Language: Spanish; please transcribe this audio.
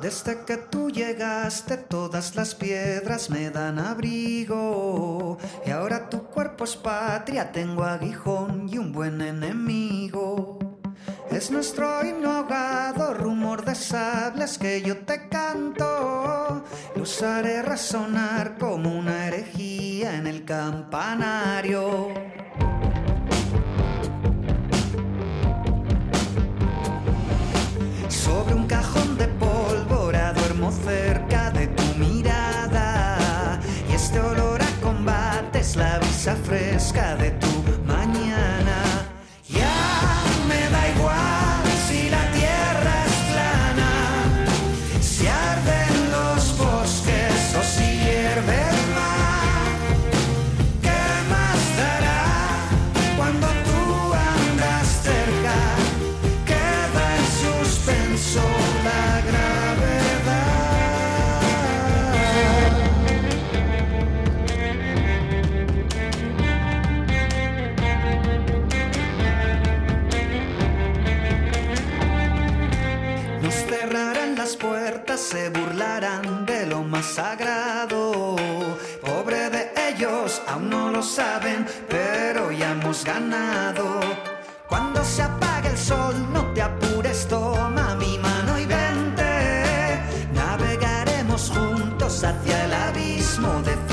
Desde que tú llegaste todas las piedras me dan abrigo. Y ahora tu cuerpo es patria, tengo aguijón y un buen enemigo. Es nuestro himno ahogado, rumor de sables que yo te canto. Los haré resonar como una herejía en el campanario. Sobre un cajón de pólvora duermo cerca de tu mirada. Y este olor a combate es la brisa fresca de tu mañana. Ya me da igual si la tierra es plana, si arden los bosques o si hierve el mar. ¿Qué más dará cuando tú andas cerca? Queda en suspenso la gravedad. Nos cerrarán las puertas, se burlarán de lo más sagrado. Pobre de ellos, aún no lo saben, pero ya hemos ganado. Cuando se apague el sol, no te apures, toma mi mano y vente. Navegaremos juntos hacia el abismo de